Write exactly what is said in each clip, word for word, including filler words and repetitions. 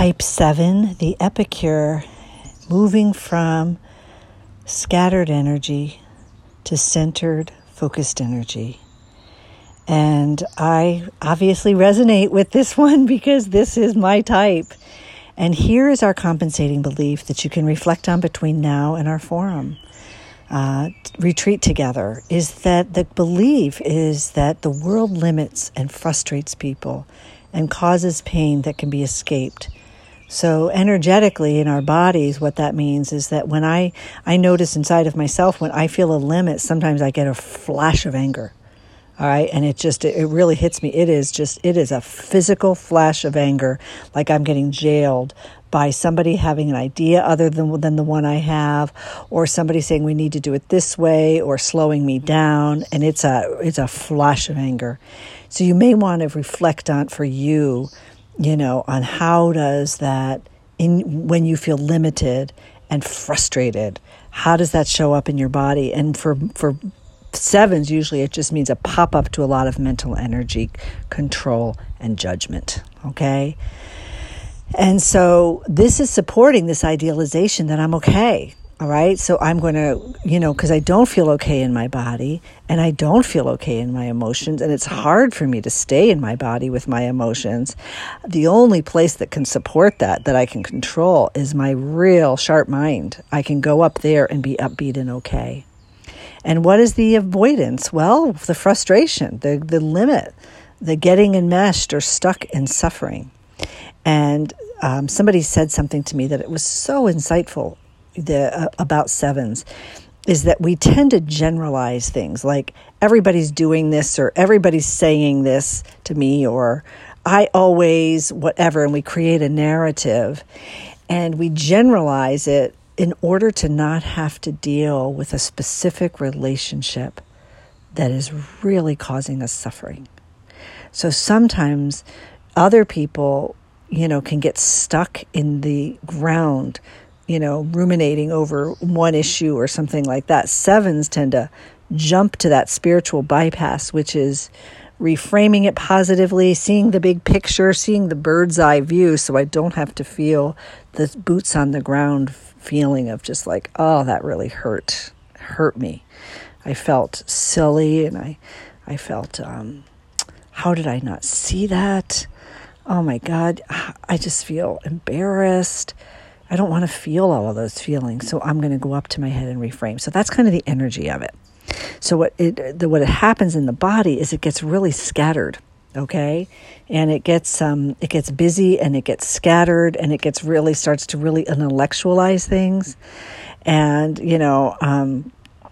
Type seven, the epicure, moving from scattered energy to centered, focused energy. And I obviously resonate with this one because this is my type. And here is our compensating belief that you can reflect on between now and our forum. Uh, retreat together is that the belief is that the world limits and frustrates people and causes pain that can be escaped. So energetically in our bodies, what that means is that when I, I notice inside of myself, when I feel a limit, sometimes I get a flash of anger. All right. And it just, it really hits me. It is just, it is a physical flash of anger, like I'm getting jailed by somebody having an idea other than, than the one I have, or somebody saying we need to do it this way, or slowing me down. And it's a, it's a flash of anger. So you may want to reflect on for you, you know, on how does that, in when you feel limited and frustrated, how does that show up in your body? And for, for sevens, usually it just means a pop-up to a lot of mental energy, control, and judgment, okay? And so this is supporting this idealization that I'm okay, all right? So I'm going to, you know, because I don't feel okay in my body, and I don't feel okay in my emotions, and it's hard for me to stay in my body with my emotions. The only place that can support that, that I can control, is my real sharp mind. I can go up there and be upbeat and okay. And what is the avoidance? Well, the frustration, the, the limit, the getting enmeshed or stuck in suffering. And um, somebody said something to me that it was so insightful the, uh, about sevens, is that we tend to generalize things like everybody's doing this or everybody's saying this to me or I always whatever, and we create a narrative and we generalize it in order to not have to deal with a specific relationship that is really causing us suffering. So sometimes other people, you know, can get stuck in the ground, you know, ruminating over one issue or something like that. Sevens tend to jump to that spiritual bypass, which is reframing it positively, seeing the big picture, seeing the bird's eye view, so I don't have to feel the boots on the ground feeling of just like, oh, that really hurt, hurt me. I felt silly, and I, I felt, um, how did I not see that? Oh my God, I just feel embarrassed. I don't want to feel all of those feelings, so I'm going to go up to my head and reframe. So that's kind of the energy of it. So what it the, what it happens in the body is it gets really scattered, okay, and it gets um it gets busy and it gets scattered and it gets really starts to really intellectualize things, and you know um.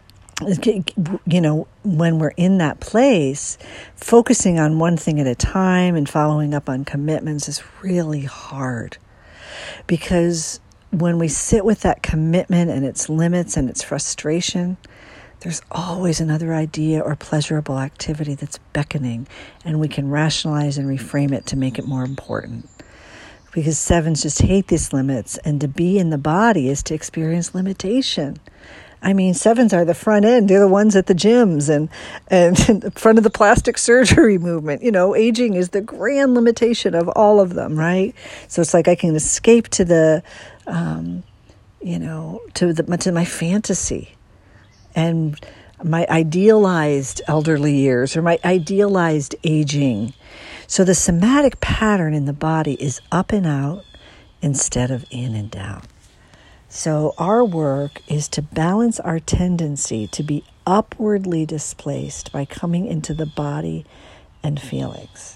You know, when we're in that place, focusing on one thing at a time and following up on commitments is really hard. Because when we sit with that commitment and its limits and its frustration, there's always another idea or pleasurable activity that's beckoning, and we can rationalize and reframe it to make it more important. Because sevens just hate these limits, and to be in the body is to experience limitation. I mean, sevens are the front end. They're the ones at the gyms and, and the front of the plastic surgery movement. You know, aging is the grand limitation of all of them, right? So it's like I can escape to the, um, you know, to the to my fantasy and my idealized elderly years or my idealized aging. So the somatic pattern in the body is up and out instead of in and down. So our work is to balance our tendency to be upwardly displaced by coming into the body and feelings.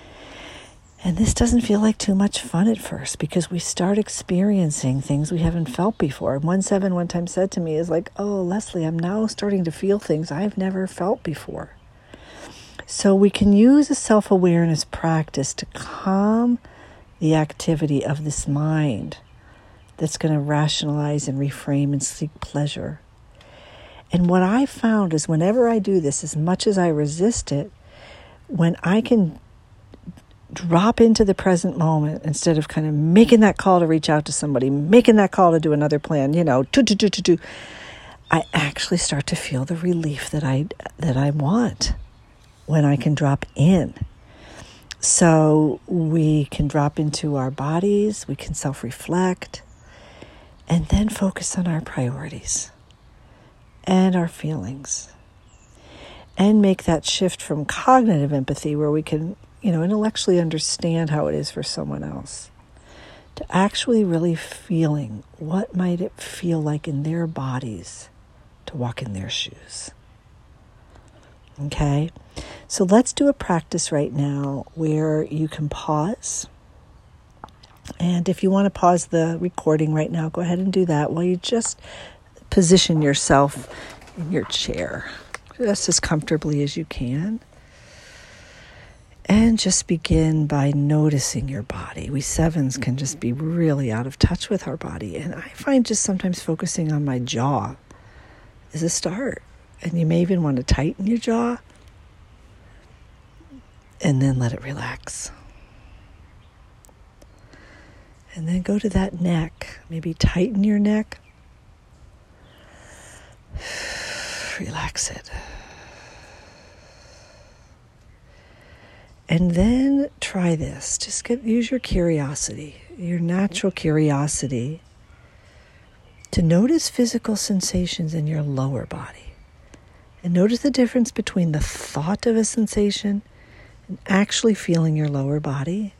And this doesn't feel like too much fun at first because we start experiencing things we haven't felt before. One seven one time said to me is like, oh, Leslie, I'm now starting to feel things I've never felt before. So we can use a self-awareness practice to calm the activity of this mind that's going to rationalize and reframe and seek pleasure. And what I found is whenever I do this, as much as I resist it, when I can drop into the present moment instead of kind of making that call to reach out to somebody, making that call to do another plan, you know, do, do, do, do, do, I actually start to feel the relief that I that I want when I can drop in. So we can drop into our bodies, we can self-reflect, and then focus on our priorities and our feelings. And make that shift from cognitive empathy, where we can, you know, intellectually understand how it is for someone else, to actually really feeling what might it feel like in their bodies to walk in their shoes. Okay? So let's do a practice right now where you can pause. And if you want to pause the recording right now, go ahead and do that while you just position yourself in your chair, just as comfortably as you can. And just begin by noticing your body. We sevens can just be really out of touch with our body. And I find just sometimes focusing on my jaw is a start. And you may even want to tighten your jaw and then let it relax. And then go to that neck. Maybe tighten your neck. Relax it. And then try this. Just get use your curiosity, your natural curiosity, to notice physical sensations in your lower body. And notice the difference between the thought of a sensation and actually feeling your lower body.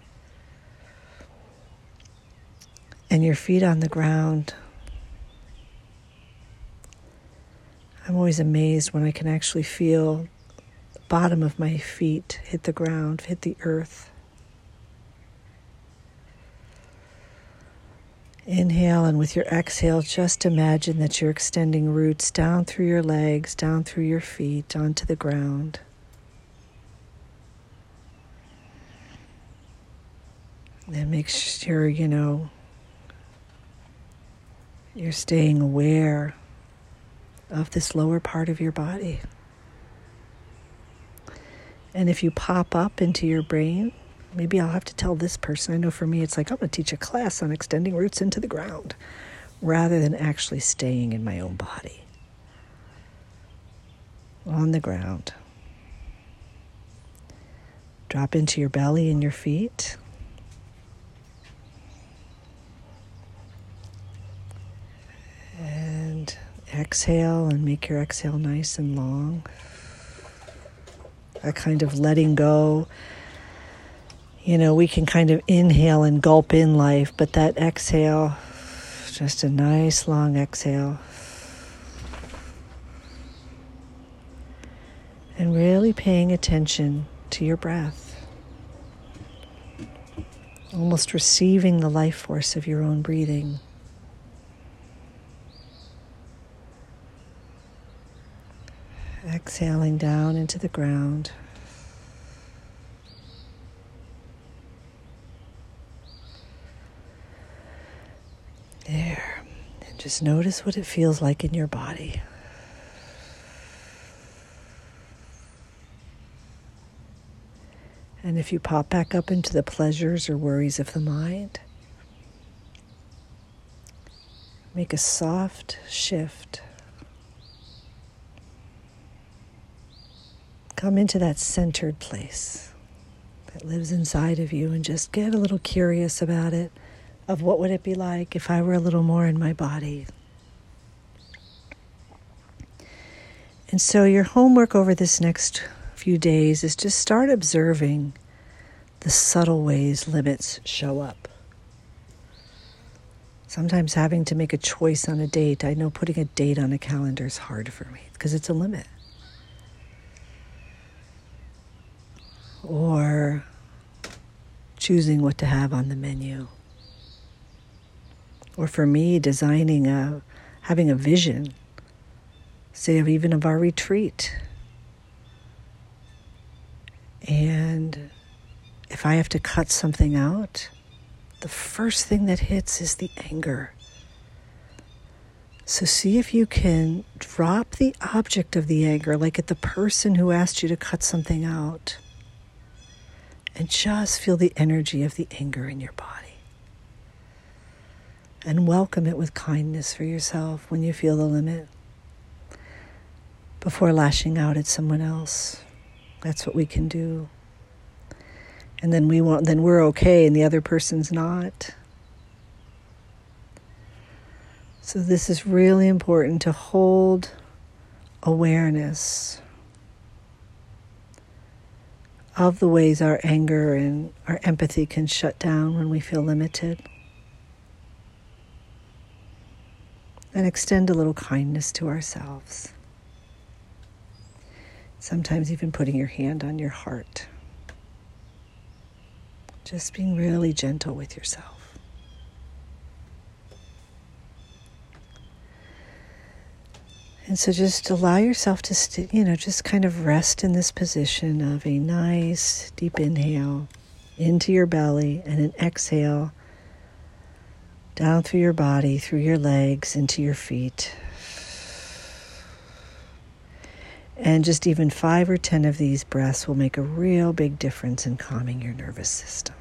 And your feet on the ground. I'm always amazed when I can actually feel the bottom of my feet hit the ground, hit the earth. Inhale, and with your exhale, just imagine that you're extending roots down through your legs, down through your feet, onto the ground. And make sure, you know, you're staying aware of this lower part of your body. And if you pop up into your brain, maybe I'll have to tell this person. I know for me, it's like, I'm going to teach a class on extending roots into the ground rather than actually staying in my own body. On the ground. Drop into your belly and your feet. And exhale, and make your exhale nice and long. That kind of letting go. You know, we can kind of inhale and gulp in life, but that exhale, just a nice long exhale. And really paying attention to your breath. Almost receiving the life force of your own breathing. Exhaling down into the ground. There. And just notice what it feels like in your body. And if you pop back up into the pleasures or worries of the mind, make a soft shift. Come into that centered place that lives inside of you and just get a little curious about it, of what would it be like if I were a little more in my body. And so your homework over this next few days is just start observing the subtle ways limits show up. Sometimes having to make a choice on a date. I know putting a date on a calendar is hard for me because it's a limit. Or choosing what to have on the menu. Or for me, designing a, having a vision, say of even of our retreat. And if I have to cut something out, the first thing that hits is the anger. So see if you can drop the object of the anger, like at the person who asked you to cut something out, and just feel the energy of the anger in your body. And welcome it with kindness for yourself when you feel the limit, before lashing out at someone else. That's what we can do. And then we want, then we're okay and the other person's not. So this is really important, to hold awareness of the ways our anger and our empathy can shut down when we feel limited. And extend a little kindness to ourselves. Sometimes even putting your hand on your heart. Just being really gentle with yourself. And so just allow yourself to, st- you know, just kind of rest in this position of a nice deep inhale into your belly and an exhale down through your body, through your legs, into your feet. And just even five or ten of these breaths will make a real big difference in calming your nervous system.